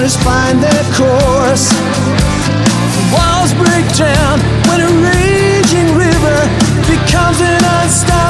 waters find their course. Walls break down when a raging river becomes an unstoppable